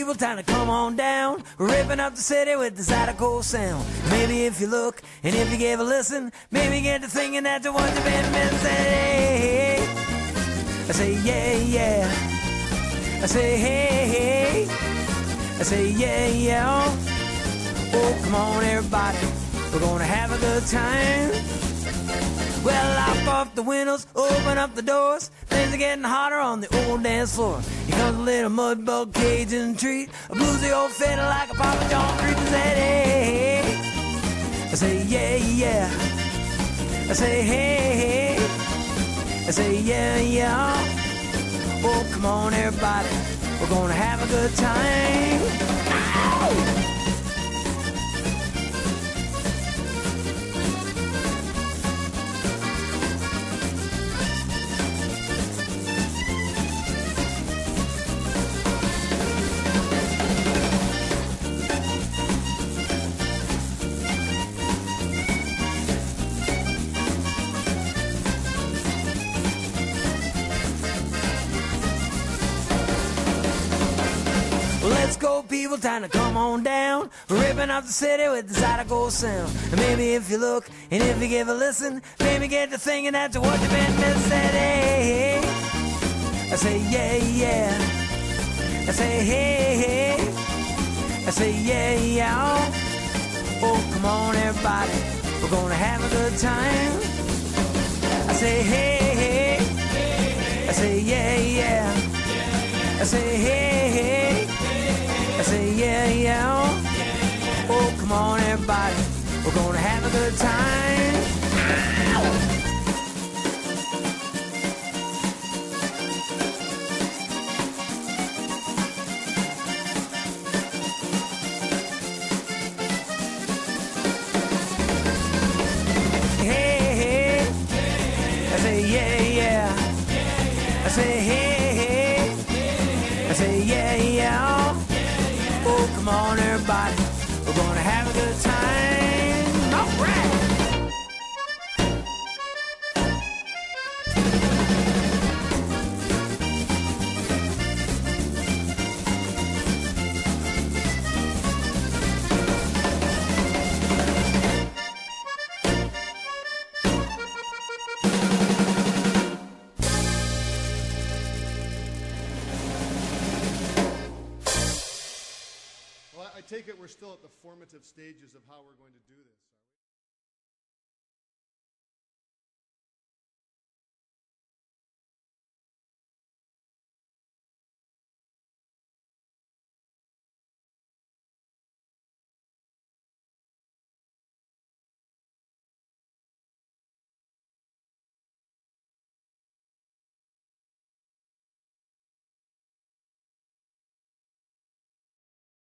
people, time to come on down. We're ripping up the city with the Zydeco sound. Maybe if you look and if you give a listen, maybe get to thinking that the ones you've been missing. Hey, hey. I say yeah, yeah. I say hey, hey. I say yeah, yeah. Oh, come on everybody, we're gonna have a good time. Well, lock off the windows, open up the doors. Things are getting hotter on the old dance floor. Here comes a little mud bug Cajun treat, a bluesy old fiddle like a Papa John creep. I say hey, hey. I say yeah, yeah. I say hey, hey. I say yeah, yeah. Oh, come on everybody, we're gonna have a good time. Ow! Let's go, people, time to come on down. We're ripping up the city with the Zydeco sound. And maybe if you look and if you give a listen, maybe get to thinking that's what you've been missing. Hey, hey. I say yeah, yeah. I say hey, hey. I say yeah, yeah. Oh, come on everybody, we're gonna have a good time. I say hey, hey. I say yeah, yeah. I say hey, hey. I say yeah, yeah. Oh, come on everybody, we're gonna have a good time. Ow! Hey, hey. I say yeah, yeah. I say hey, hey. I say yeah, yeah. Oh, come on everybody, we're gonna have a good time. All right. I take it we're still at the formative stages of how we're going to do this.